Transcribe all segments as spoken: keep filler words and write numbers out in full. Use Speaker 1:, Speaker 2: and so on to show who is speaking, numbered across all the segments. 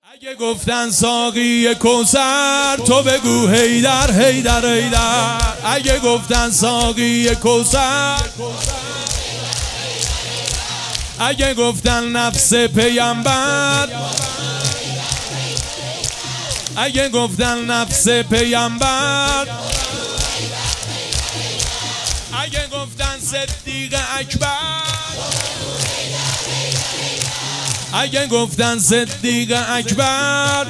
Speaker 1: اگه گفتن ساقی کوثر تو بگو حیدر حیدر حیدر. اگه گفتن ساقی کوثر، اگه گفتن نفس پیامبر، اگه گفتن نفس پیامبر، اگه گفتن صدیق اکبر، اگه گفتن صدیق اکبر،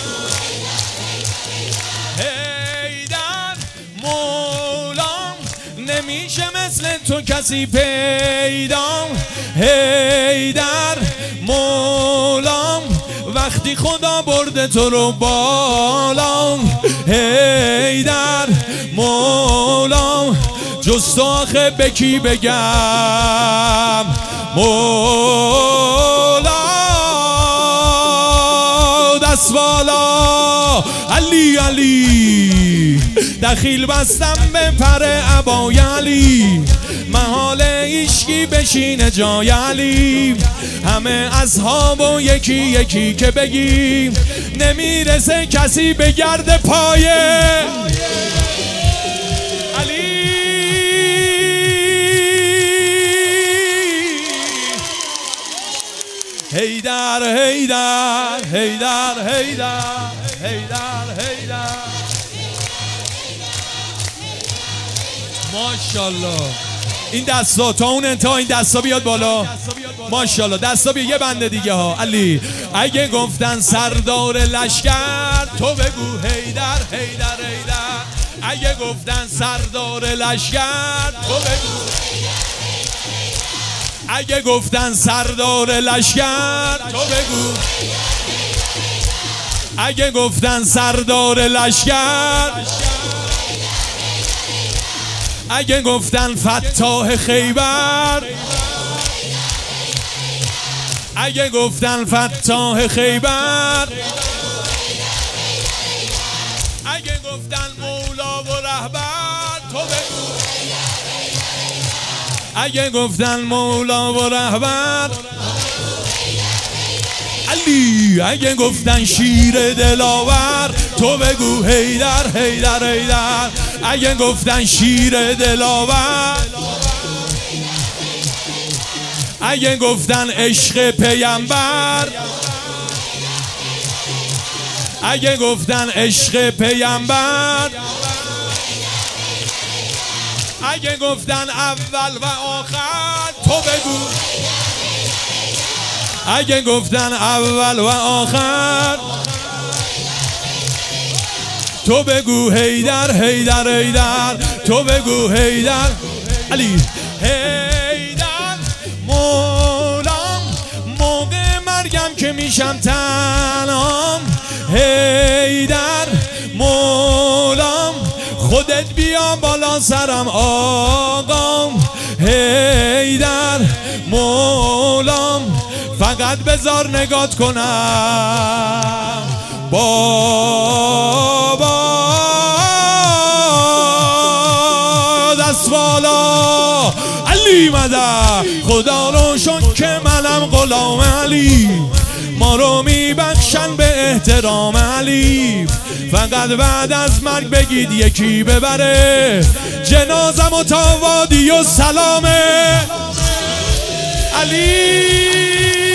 Speaker 1: حیدر مولام نمیشه مثل تو کسی پیدا. حیدر مولام وقتی خدا برده تو رو بالا. حیدر مولام جز تو آخه به کی بگم مولا. دست بالا علی علی، دخیل بستم به پر عبای علی، محال عشقی بشینه جای علی. همه اصحاب و یکی یکی که بگیم نمیرسه کسی به گرد پایه علی. حیدر حیدر حیدر حیدر حیدر حیدر. ماشاءالله این دستا تا اون انتها، این دستا بیاد بالا. ماشاءالله دستا بیاد. یه بنده دیگه ها علی. اگه گفتن سردار لشکر تو بگو حیدر حیدر حیدر. اگه گفتن سردار لشکر تو بگو، اگه گفتن سردار لشکر تو بگو، اگه گفتن سردار لشکر، اگه گفتن فتاح خیبر، اگه گفتن فتاح خیبر، اگه گفتن مولا و رهبر تو بگو، اگه گفتن مولا و رهبر علی. اگه گفتن شیر دلاور تو بگو حیدر حیدر حیدر. اگه گفتن شیر دلاور، اگه گفتن عشق پیامبر، اگه گفتن عشق پیامبر، اگه گفتن اول و آخر تو بگو، اگه گفتن اول و آخر تو بگو حیدر حیدر حیدر. تو بگو حیدر علی. حیدر مولام موقع مرگم که میشم تنام. حیدر مولام خودت بیا بالا سرم آقام. حیدر مولام فقط بذار نگات کنم بابا. دست بالا علی مدد. خدا رو شکر که منم غلام علی، ما رو میبخشن به احترام علی. فقط بعد از مرگ بگید یکی ببره جنازم و تا وادی و سلامه علی.